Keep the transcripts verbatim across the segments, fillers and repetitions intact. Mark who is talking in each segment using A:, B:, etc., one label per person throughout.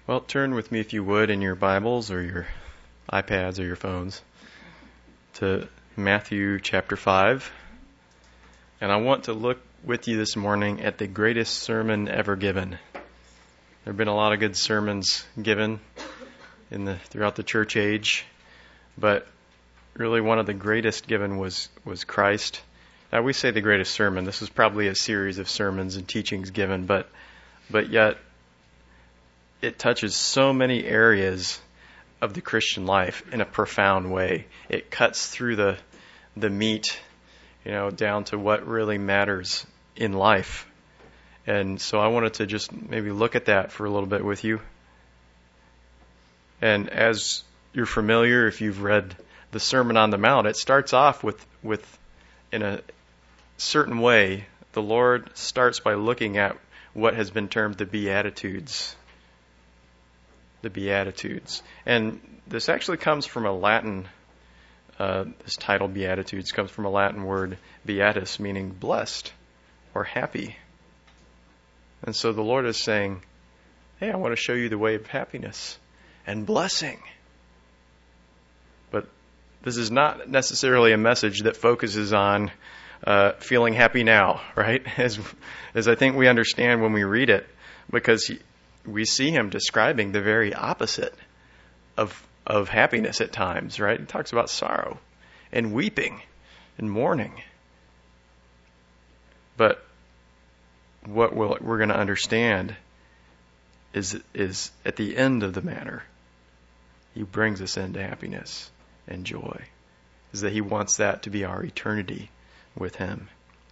A: Well, turn with me, if you would, in your Bibles or your iPads or your phones to Matthew chapter five. And I want to look with you this morning at the greatest sermon ever given. There have been a lot of good sermons given in the throughout the church age, but really one of the greatest given was, was Christ. Now, we say the greatest sermon. This is probably a series of sermons and teachings given, but but yet it touches so many areas of the Christian life in a profound way. It cuts through the the meat, you know, down to what really matters in life. And so I wanted to just maybe look at that for a little bit with you. And as you're familiar, if you've read the Sermon on the Mount, it starts off with, with in a certain way, the Lord starts by looking at what has been termed the Beatitudes. The Beatitudes. And this actually comes from a Latin, uh, this title Beatitudes comes from a Latin word beatus, meaning blessed or happy. And so the Lord is saying, hey, I want to show you the way of happiness and blessing. But this is not necessarily a message that focuses on uh, feeling happy now, right? As, as I think we understand when we read it, because he, we see him describing the very opposite of of happiness at times, right? He talks about sorrow and weeping and mourning. But what we'll, we're going to understand is is at the end of the matter, he brings us into happiness and joy, is that he wants that to be our eternity with him.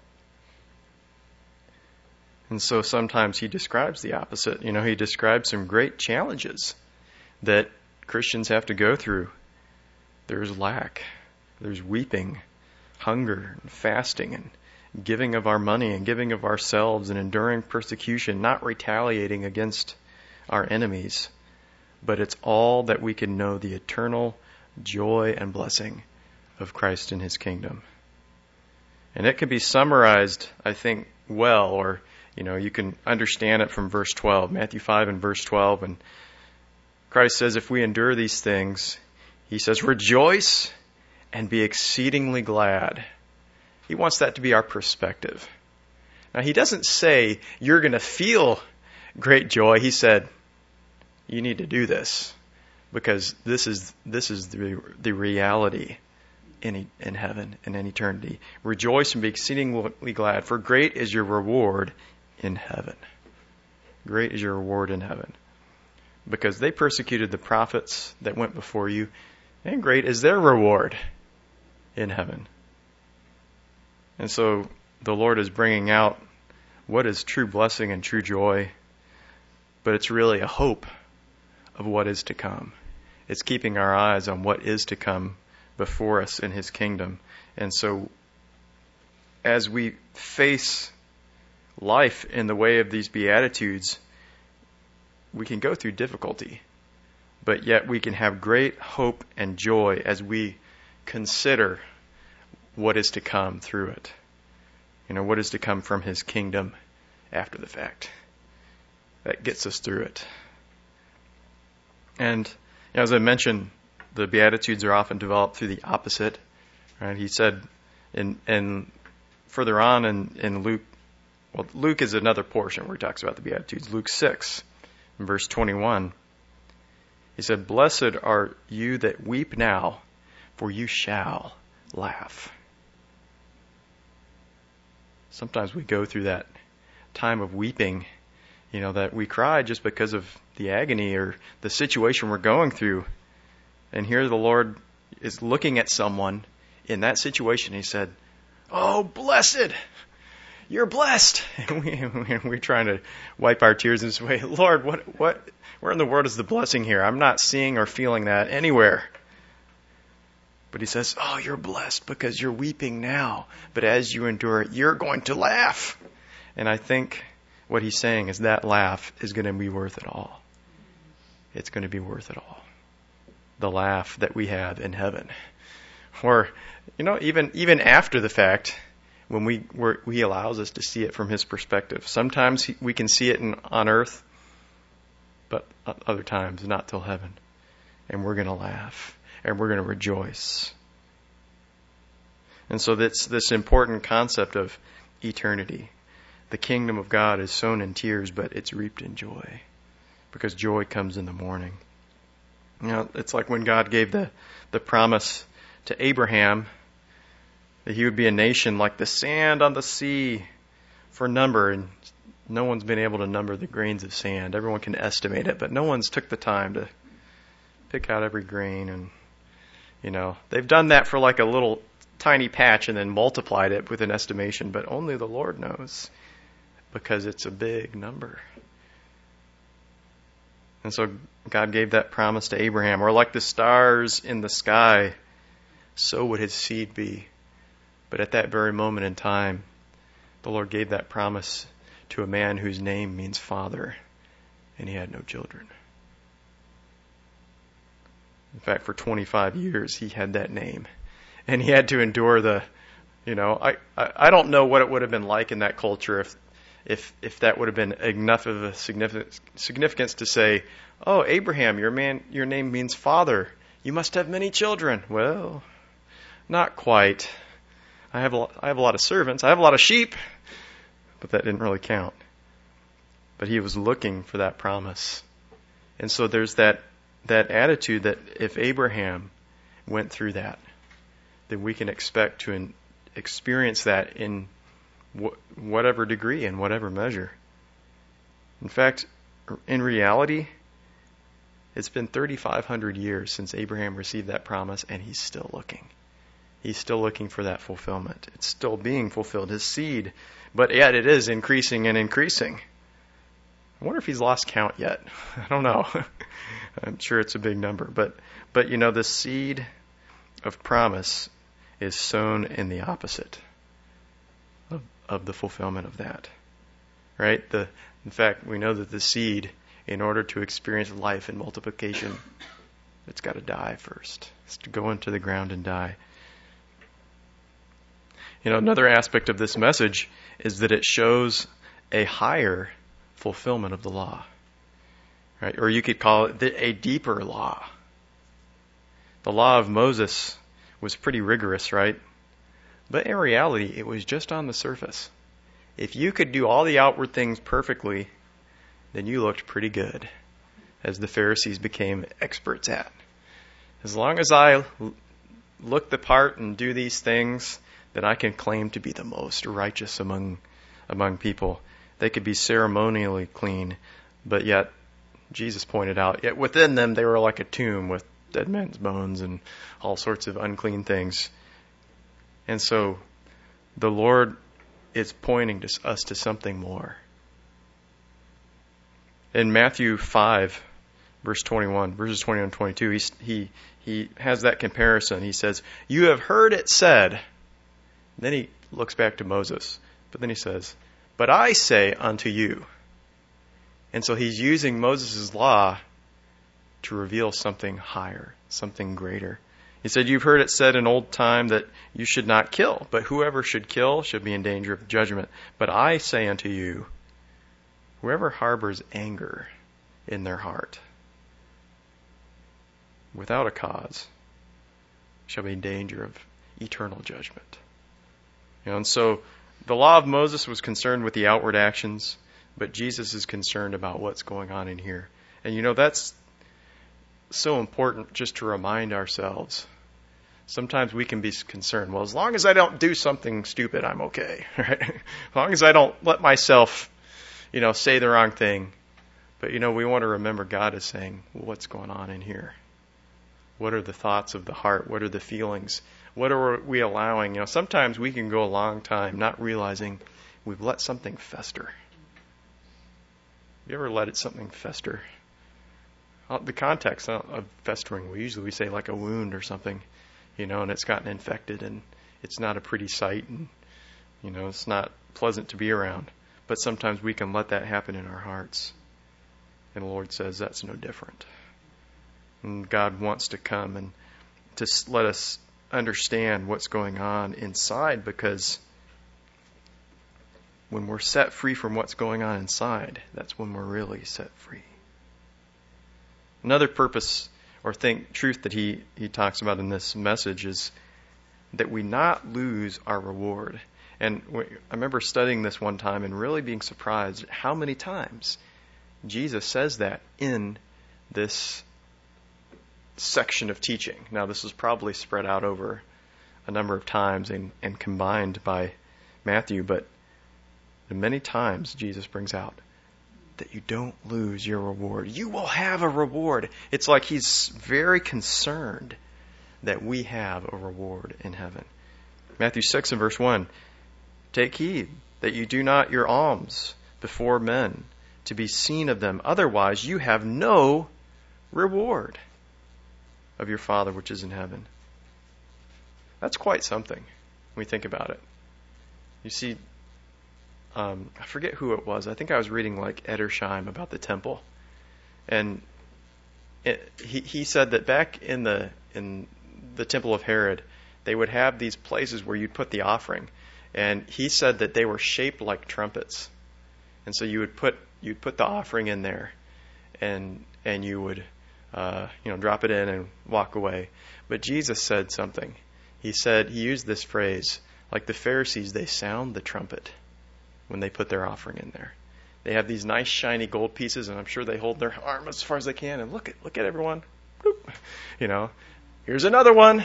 A: And so sometimes he describes the opposite. You know, he describes some great challenges that Christians have to go through. There's lack, there's weeping, hunger, and fasting, and giving of our money and giving of ourselves and enduring persecution, not retaliating against our enemies. But it's all that we can know the eternal joy and blessing of Christ in his kingdom. And it could be summarized, I think, well, or You know, you can understand it from verse twelve, Matthew five and verse twelve. And Christ says, if we endure these things, he says, rejoice and be exceedingly glad. He wants that to be our perspective. Now, he doesn't say you're going to feel great joy. He said, you need to do this because this is this is the, the reality in, in heaven and in eternity. Rejoice and be exceedingly glad, for great is your reward in heaven. Great is your reward in heaven. Because they persecuted the prophets that went before you, and great is their reward in heaven. And so the Lord is bringing out what is true blessing and true joy, but it's really a hope of what is to come. It's keeping our eyes on what is to come before us in his kingdom. And so as we face life in the way of these Beatitudes, we can go through difficulty, but yet we can have great hope and joy as we consider what is to come through it. You know, what is to come from his kingdom after the fact. That gets us through it. And you know, as I mentioned, the Beatitudes are often developed through the opposite. Right? He said in, in further on in, in Luke, Well, Luke is another portion where he talks about the Beatitudes. Luke six, in verse twenty-one. He said, blessed are you that weep now, for you shall laugh. Sometimes we go through that time of weeping, you know, that we cry just because of the agony or the situation we're going through. And here the Lord is looking at someone in that situation. He said, oh, blessed! You're blessed. And we, we're trying to wipe our tears this way. Lord, what, what, where in the world is the blessing here? I'm not seeing or feeling that anywhere. But he says, oh, you're blessed because you're weeping now. But as you endure it, you're going to laugh. And I think what he's saying is that laugh is going to be worth it all. It's going to be worth it all. The laugh that we have in heaven. Or, you know, even even after the fact, when we we're, he allows us to see it from his perspective. Sometimes he, we can see it in, on earth, but other times not till heaven. And we're going to laugh and we're going to rejoice. And so that's this important concept of eternity. The kingdom of God is sown in tears, but it's reaped in joy, because joy comes in the morning. You know, it's like when God gave the, the promise to Abraham that he would be a nation like the sand on the sea for number, and no one's been able to number the grains of sand. Everyone can estimate it, but no one's took the time to pick out every grain. And, you know, they've done that for like a little tiny patch and then multiplied it with an estimation, but only the Lord knows, because it's a big number. And so God gave that promise to Abraham, or like the stars in the sky, so would his seed be. But at that very moment in time, the Lord gave that promise to a man whose name means father, and he had no children. In fact, for twenty-five years, he had that name. And he had to endure the, you know, I, I, I don't know what it would have been like in that culture if if if that would have been enough of a significance, significance to say, oh, Abraham, your man, your name means father. You must have many children. Well, not quite. I have a, I have a lot of servants. I have a lot of sheep. But that didn't really count. But he was looking for that promise. And so there's that, that attitude that if Abraham went through that, then we can expect to in, experience that in wh- whatever degree, in whatever measure. In fact, in reality, it's been thirty-five hundred years since Abraham received that promise, and he's still looking. He's still looking for that fulfillment. It's still being fulfilled, his seed. But yet it is increasing and increasing. I wonder if he's lost count yet. I don't know. I'm sure it's a big number. But, but you know, the seed of promise is sown in the opposite of, of the fulfillment of that. Right? The, in fact, we know that the seed, in order to experience life and multiplication, it's got to die first. It's to go into the ground and die. You know, another aspect of this message is that it shows a higher fulfillment of the law. Right? Or you could call it a deeper law. The law of Moses was pretty rigorous, right? But in reality, it was just on the surface. If you could do all the outward things perfectly, then you looked pretty good, as the Pharisees became experts at. As long as I look the part and do these things, then I can claim to be the most righteous among among people. They could be ceremonially clean, but yet, Jesus pointed out, yet within them they were like a tomb with dead men's bones and all sorts of unclean things. And so the Lord is pointing to us to something more. In Matthew five, verse twenty-one, verses twenty-one and twenty-two, he, he, he has that comparison. He says, you have heard it said. Then he looks back to Moses, but then he says, but I say unto you. And so he's using Moses' law to reveal something higher, something greater. He said, you've heard it said in old time that you should not kill, but whoever should kill should be in danger of judgment. But I say unto you, whoever harbors anger in their heart without a cause shall be in danger of eternal judgment. You know, and so the law of Moses was concerned with the outward actions, but Jesus is concerned about what's going on in here. And you know, that's so important just to remind ourselves. Sometimes we can be concerned, well, as long as I don't do something stupid, I'm okay. Right? As long as I don't let myself, you know, say the wrong thing. But, you know, we want to remember God is saying, well, what's going on in here? What are the thoughts of the heart? What are the feelings? What are we allowing? You know, sometimes we can go a long time not realizing we've let something fester. You ever let it something fester? The context of festering, we usually we say like a wound or something, you know, and it's gotten infected and it's not a pretty sight and, you know, it's not pleasant to be around. But sometimes we can let that happen in our hearts. And the Lord says that's no different. And God wants to come and to let us understand what's going on inside, because when we're set free from what's going on inside, that's when we're really set free. Another purpose or think, truth that he, he talks about in this message is that we not lose our reward. And I remember studying this one time and really being surprised at how many times Jesus says that in this section of teaching. Now, this is probably spread out over a number of times and, and combined by Matthew, but many times Jesus brings out that you don't lose your reward. You will have a reward. It's like he's very concerned that we have a reward in heaven. Matthew six and verse one, take heed that you do not your alms before men to be seen of them. Otherwise you have no reward of your Father which is in heaven. That's quite something when we think about it. You see, um, I forget who it was. I think I was reading like Edersheim about the temple. And it, he, he said that back in the in the temple of Herod, they would have these places where you'd put the offering. And he said that they were shaped like trumpets. And so you would put you'd put the offering in there, and and you would uh, you know drop it in and walk away. But Jesus said something. He said, he used this phrase, like the Pharisees, they sound the trumpet when they put their offering in there. They have these nice shiny gold pieces, and I'm sure they hold their arm as far as they can, and look at look at everyone. Boop. You know, here's another one.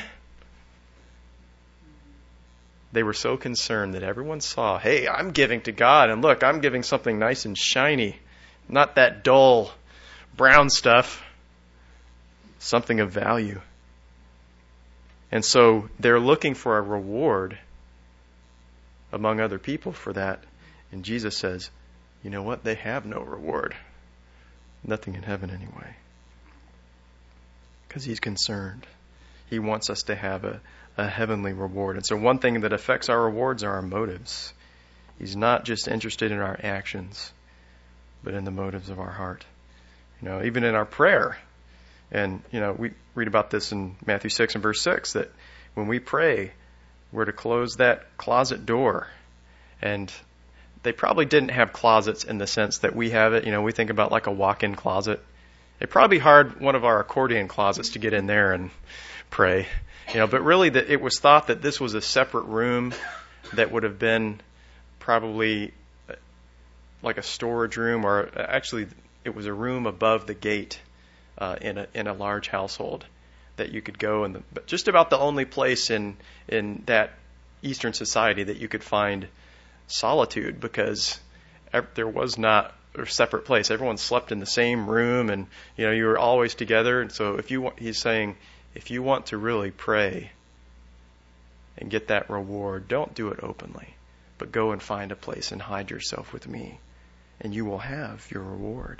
A: They were so concerned that everyone saw, hey, I'm giving to God, and look, I'm giving something nice and shiny, not that dull brown stuff, something of value. And so they're looking for a reward among other people for that. And Jesus says, you know what? They have no reward. Nothing in heaven anyway. Because he's concerned. He wants us to have a, a heavenly reward. And so one thing that affects our rewards are our motives. He's not just interested in our actions, but in the motives of our heart. You know, even in our prayer. And, you know, we read about this in Matthew six and verse six, that when we pray, we're to close that closet door. And they probably didn't have closets in the sense that we have it. You know, we think about like a walk-in closet. It'd probably be hard, one of our accordion closets, to get in there and pray. You know, but really that it was thought that this was a separate room that would have been probably like a storage room, or actually it was a room above the gate. Uh, in a in a large household that you could go, and but just about the only place in in that Eastern society that you could find solitude, because ev- there was not a separate place. Everyone slept in the same room, and you know you were always together. And so if you want, he's saying, if you want to really pray and get that reward, don't do it openly, but go and find a place and hide yourself with me, and you will have your reward.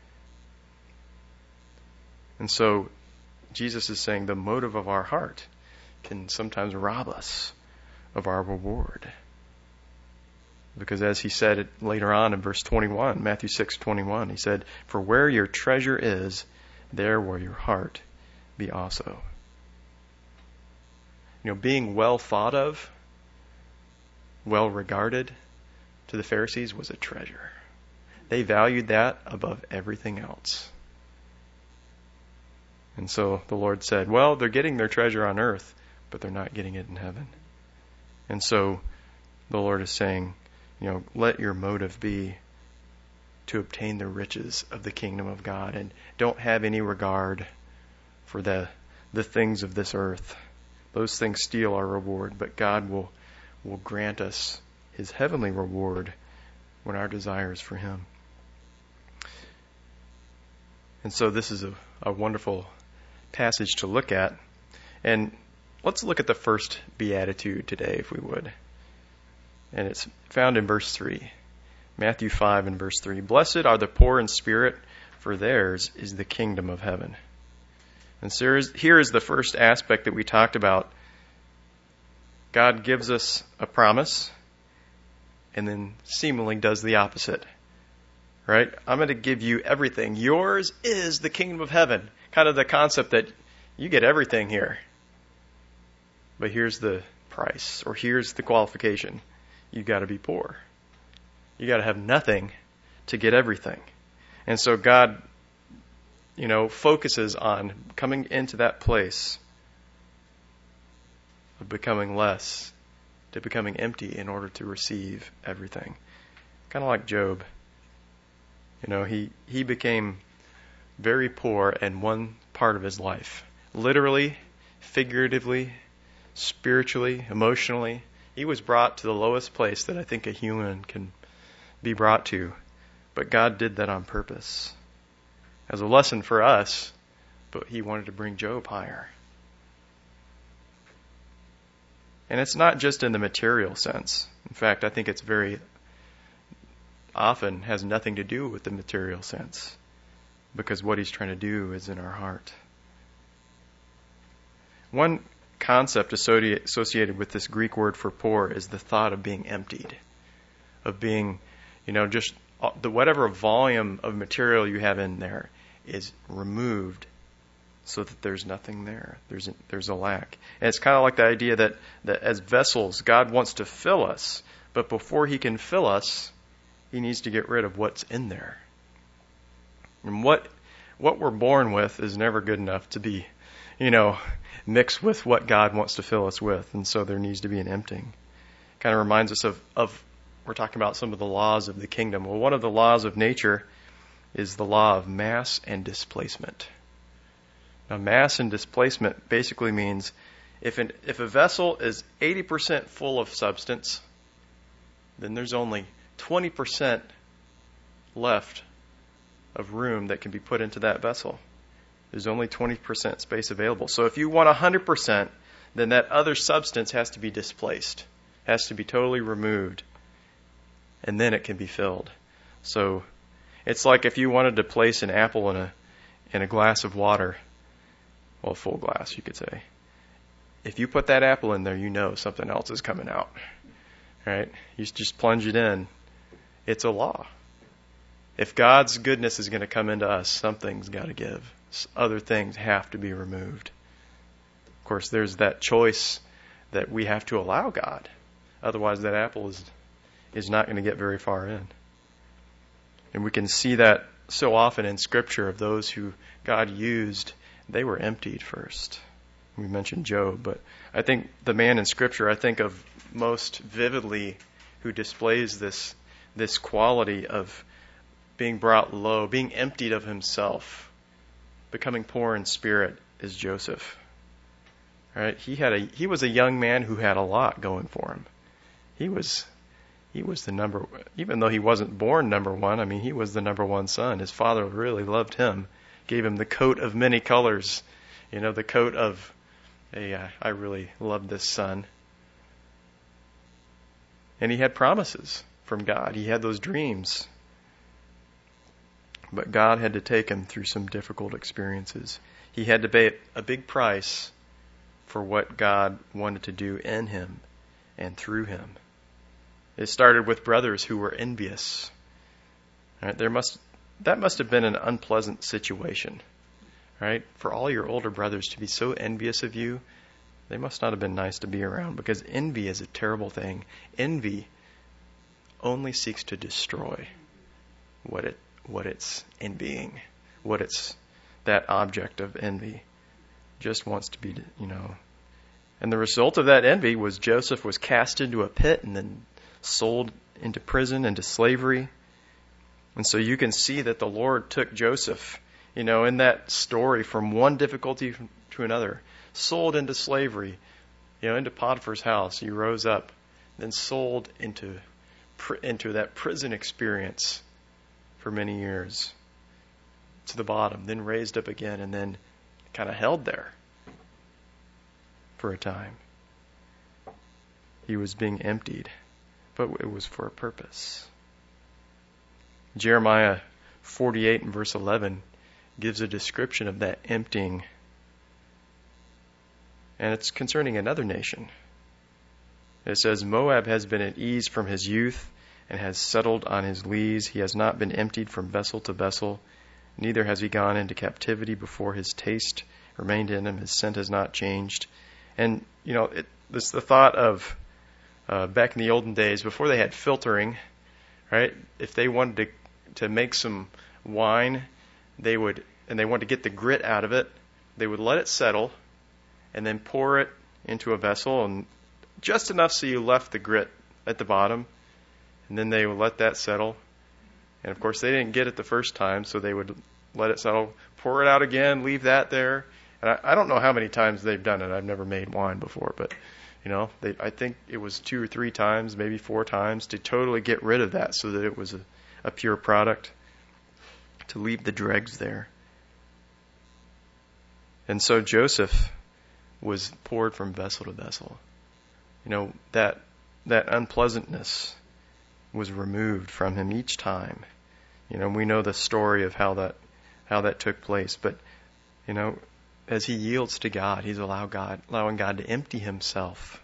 A: And so Jesus is saying the motive of our heart can sometimes rob us of our reward. Because as he said it later on in verse twenty-one, Matthew six twenty-one, he said, for where your treasure is, there will your heart be also. You know, being well thought of, well regarded to the Pharisees was a treasure. They valued that above everything else. And so the Lord said, well, they're getting their treasure on earth, but they're not getting it in heaven. And so the Lord is saying, you know, let your motive be to obtain the riches of the kingdom of God, and don't have any regard for the the things of this earth. Those things steal our reward, but God will will grant us his heavenly reward when our desire is for him. And so this is a, a wonderful passage to look at. And let's look at the first beatitude today, if we would. And it's found in verse three. Matthew five and verse three. Blessed are the poor in spirit, for theirs is the kingdom of heaven. And so here is, here is the first aspect that we talked about. God gives us a promise and then seemingly does the opposite. Right? I'm going to give you everything. Yours is the kingdom of heaven. Kind of the concept that you get everything here. But here's the price, or here's the qualification. You've got to be poor. You got to have nothing to get everything. And so God, you know, focuses on coming into that place of becoming less to becoming empty in order to receive everything. Kind of like Job. You know, he, he became very poor in one part of his life. Literally, figuratively, spiritually, emotionally. He was brought to the lowest place that I think a human can be brought to. But God did that on purpose. As a lesson for us, but he wanted to bring Job higher. And it's not just in the material sense. In fact, I think it's very often has nothing to do with the material sense, because what he's trying to do is in our heart. One concept associated with this Greek word for poor is the thought of being emptied, of being, you know, just the whatever volume of material you have in there is removed so that there's nothing there. There's a, there's a lack. And it's kind of like the idea that, that as vessels, God wants to fill us, but before he can fill us, he needs to get rid of what's in there. And what what we're born with is never good enough to be, you know, mixed with what God wants to fill us with. And so there needs to be an emptying. Kind of reminds us of, of we're talking about some of the laws of the kingdom. Well, one of the laws of nature is the law of mass and displacement. Now, mass and displacement basically means if an, if a vessel is eighty percent full of substance, then there's only twenty percent left of room that can be put into that vessel. There's only twenty percent space available. So if you want one hundred percent, then that other substance has to be displaced, has to be totally removed, and then it can be filled. So it's like if you wanted to place an apple in a in a glass of water, well, a full glass, you could say. If you put that apple in there, you know something else is coming out. Right? You just plunge it in. It's a law. If God's goodness is going to come into us, something's got to give. Other things have to be removed. Of course, there's that choice that we have to allow God. Otherwise, that apple is is not going to get very far in. And we can see that so often in Scripture of those who God used, they were emptied first. We mentioned Job, but I think the man in Scripture I think of most vividly who displays this this quality of being brought low, being emptied of himself, becoming poor in spirit is Joseph. Right? He had a he was a young man who had a lot going for him. He was he was the number even though he wasn't born number one, I mean he was the number one son. His father really loved him, gave him the coat of many colors, you know, the coat of a uh, I really love this son. And he had promises from God. He had those dreams. But God had to take him through some difficult experiences. He had to pay a big price for what God wanted to do in him and through him. It started with brothers who were envious. Right? There must that must have been an unpleasant situation. Right? For all your older brothers to be so envious of you, they must not have been nice to be around, because envy is a terrible thing. Envy only seeks to destroy what it what it's envying, what it's that object of envy just wants to be, you know. And the result of that envy was Joseph was cast into a pit and then sold into prison, into slavery. And so you can see that the Lord took Joseph, you know, in that story from one difficulty to another, sold into slavery, you know, into Potiphar's house. He rose up, then sold into into that prison experience for many years to the bottom, then raised up again, and then kind of held there for a time. He was being emptied, but it was for a purpose. Jeremiah forty-eight and verse eleven gives a description of that emptying, and it's concerning another nation. It says, Moab has been at ease from his youth and has settled on his lees. He has not been emptied from vessel to vessel, neither has he gone into captivity before his taste remained in him. His scent has not changed. And, you know, it, this the thought of uh, back in the olden days, before they had filtering, right? If they wanted to, to make some wine, they would and they wanted to get the grit out of it, they would let it settle and then pour it into a vessel, and just enough so you left the grit at the bottom, and then they would let that settle. And of course, they didn't get it the first time, so they would let it settle, pour it out again, leave that there. And I, I don't know how many times they've done it. I've never made wine before, but you know, they, I think it was two or three times, maybe four times, to totally get rid of that so that it was a, a pure product, to leave the dregs there. And so Joseph was poured from vessel to vessel. You know, that that unpleasantness was removed from him each time. You know, we know the story of how that how that took place. But, you know, as he yields to God, he's allow God, allowing God to empty himself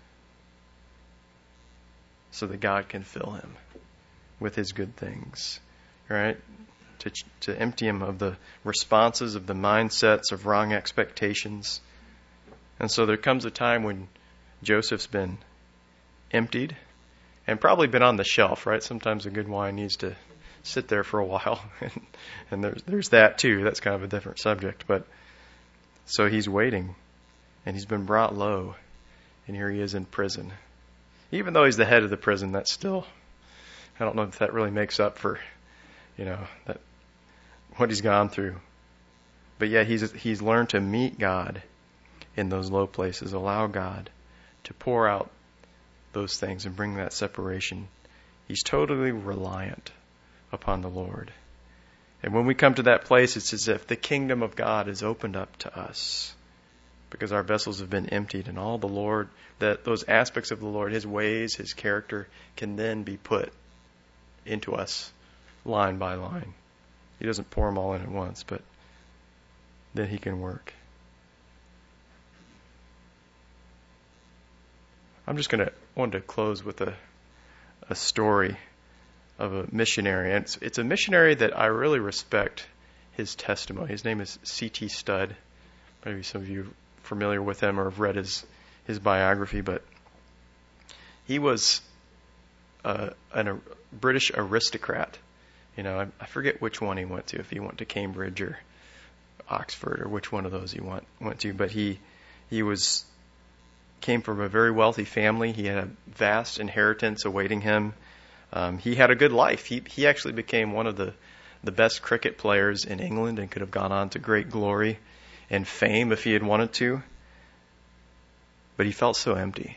A: so that God can fill him with his good things, right? To, to empty him of the responses, of the mindsets, of wrong expectations. And so there comes a time when Joseph's been emptied and probably been on the shelf, right? Sometimes a good wine needs to sit there for a while. and, and there's, there's that too. That's kind of a different subject. But so he's waiting, and he's been brought low, and here he is in prison. Even though he's the head of the prison, that's still, I don't know if that really makes up for, you know, that what he's gone through. But yet he's he's learned to meet God in those low places, allow God to pour out those things and bring that separation. He's totally reliant upon the Lord. And when we come to that place, it's as if the kingdom of God is opened up to us, because our vessels have been emptied, and all the Lord, that those aspects of the Lord, his ways, his character, can then be put into us line by line. He doesn't pour them all in at once, but then he can work. I'm just going to want to close with a a story of a missionary. And it's, it's a missionary that I really respect his testimony. His name is C T Studd. Maybe some of you are familiar with him or have read his, his biography, but he was a, an, a British aristocrat. You know, I, I forget which one he went to, if he went to Cambridge or Oxford or which one of those he went, went to, but he he was came from a very wealthy family. He had a vast inheritance awaiting him. Um, he had a good life. He he actually became one of the, the best cricket players in England and could have gone on to great glory and fame if he had wanted to. But he felt so empty.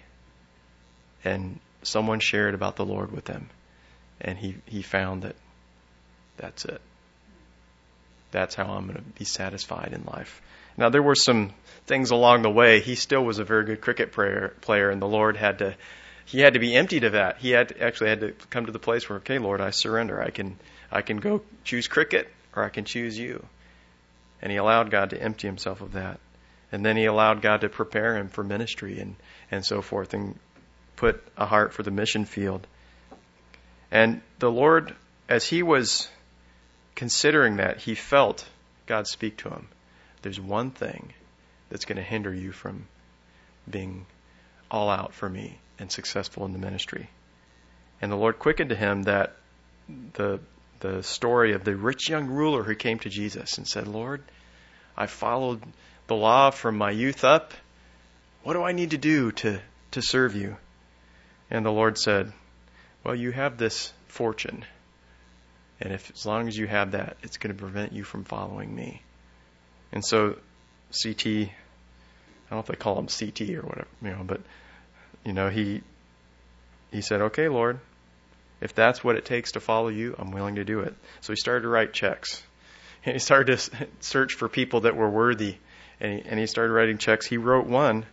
A: And someone shared about the Lord with him. And he, he found that that's it. That's how I'm going to be satisfied in life. Now, there were some things along the way. He still was a very good cricket player, player and the Lord had to He had to be emptied of that. He had to, actually had to come to the place where, okay, Lord, I surrender. I can I can go choose cricket, or I can choose you. And he allowed God to empty himself of that. And then he allowed God to prepare him for ministry and, and so forth, and put a heart for the mission field. And the Lord, as he was considering that, he felt God speak to him. There's one thing that's going to hinder you from being all out for me and successful in the ministry. And the Lord quickened to him that the the story of the rich young ruler who came to Jesus and said, Lord, I followed the law from my youth up. What do I need to do to, to serve you? And the Lord said, well, you have this fortune. And if as long as you have that, it's going to prevent you from following me. And so C T, I don't know if they call him C T or whatever, you know, but you know, he he said, okay, Lord, if that's what it takes to follow you, I'm willing to do it. So he started to write checks. And he started to search for people that were worthy. And he, and he started writing checks. He wrote one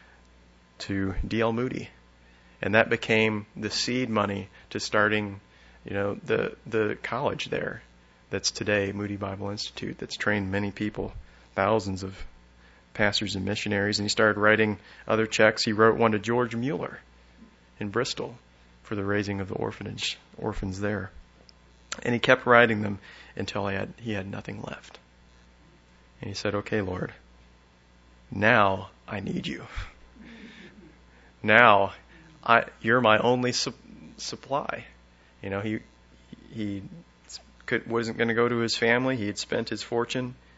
A: to D L Moody. And that became the seed money to starting, you know, the the college there that's today Moody Bible Institute, that's trained many people, thousands of pastors and missionaries. And he started writing other checks. He wrote one to George Mueller in Bristol for the raising of the orphanage orphans there. And he kept writing them until he had he had nothing left. And he said, okay, Lord, now I need you. Now I you're my only su- supply. You know, he he could, wasn't going to go to his family. He had spent his fortune.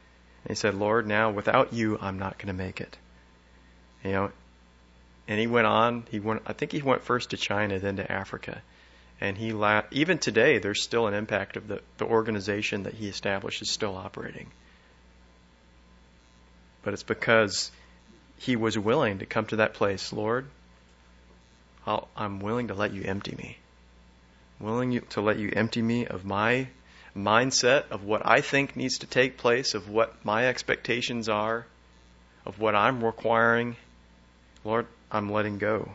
A: he said, Lord, now without you, I'm not going to make it. You know, and he went on. He went. I think he went first to China, then to Africa. And he la- even today, there's still an impact of the, the organization that he established is still operating. But it's because he was willing to come to that place. Lord, I'll, I'm willing to let you empty me. Willing you, to let you empty me of my mindset, of what I think needs to take place, of what my expectations are, of what I'm requiring. Lord, I'm letting go.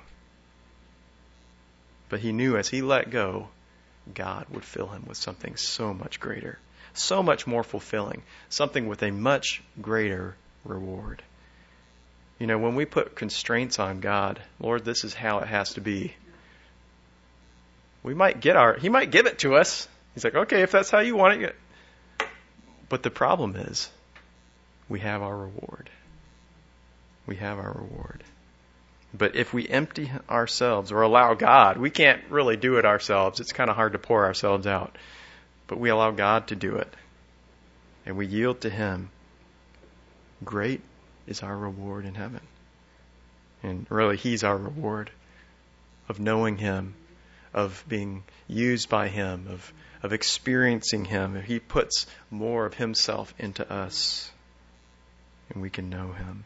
A: But he knew as he let go, God would fill him with something so much greater, so much more fulfilling, something with a much greater reward. You know, when we put constraints on God, Lord, this is how it has to be. We might get our, he might give it to us. He's like, okay, if that's how you want it. But the problem is, we have our reward. We have our reward. But if we empty ourselves or allow God, we can't really do it ourselves. It's kind of hard to pour ourselves out. But we allow God to do it. And we yield to him. Great is our reward in heaven. And really, he's our reward of knowing him, of being used by him, of, of experiencing him. He puts more of himself into us. And we can know him.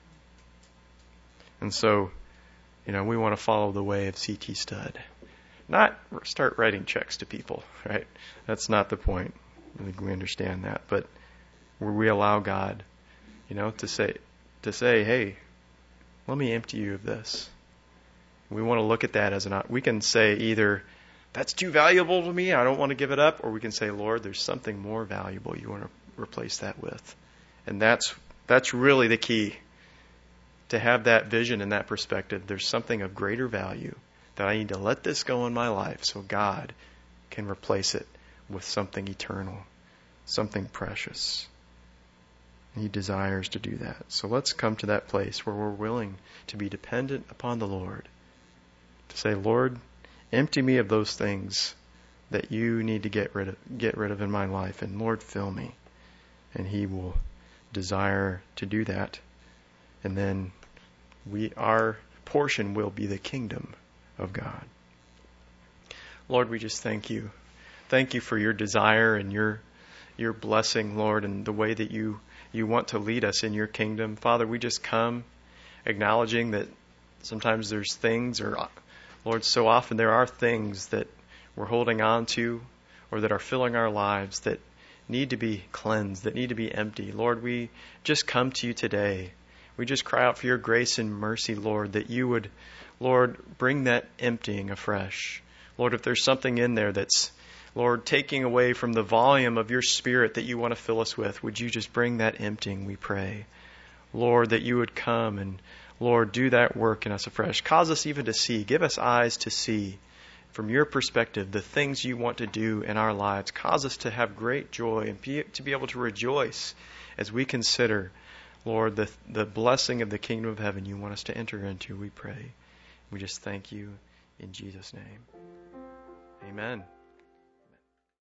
A: And so, you know, we want to follow the way of C T Studd. Not start writing checks to people, right? That's not the point. I think we understand that. But where we allow God, you know, to say, to say, hey, let me empty you of this. We want to look at that as an, we can say either, that's too valuable to me, I don't want to give it up, or we can say, Lord, there's something more valuable you want to replace that with. And that's that's really the key. To have that vision and that perspective, there's something of greater value that I need to let this go in my life so God can replace it with something eternal, something precious. And he desires to do that. So let's come to that place where we're willing to be dependent upon the Lord. To say, Lord, empty me of those things that you need to get rid of, get rid of in my life. And Lord, fill me. And he will desire to do that. And then we, our portion will be the kingdom of God. Lord, we just thank you. Thank you for your desire and your your blessing, Lord, and the way that you, you want to lead us in your kingdom. Father, we just come acknowledging that sometimes there's things, or Lord, so often there are things that we're holding on to or that are filling our lives that need to be cleansed, that need to be empty. Lord, we just come to you today. We just cry out for your grace and mercy, Lord, that you would, Lord, bring that emptying afresh. Lord, if there's something in there that's, Lord, taking away from the volume of your Spirit that you want to fill us with, would you just bring that emptying, we pray. Lord, that you would come and, Lord, do that work in us afresh. Cause us even to see. Give us eyes to see from your perspective the things you want to do in our lives. Cause us to have great joy and be, to be able to rejoice as we consider, Lord, the, the blessing of the kingdom of heaven you want us to enter into, we pray. We just thank you in Jesus' name. Amen.